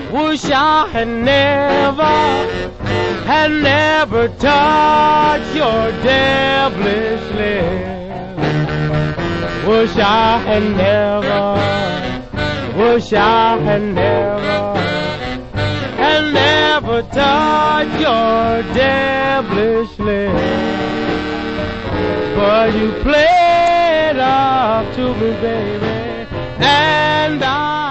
Wish I had never touched your devilish lips. Wish I had never touched your devilish lips. But you played up to me, baby, and I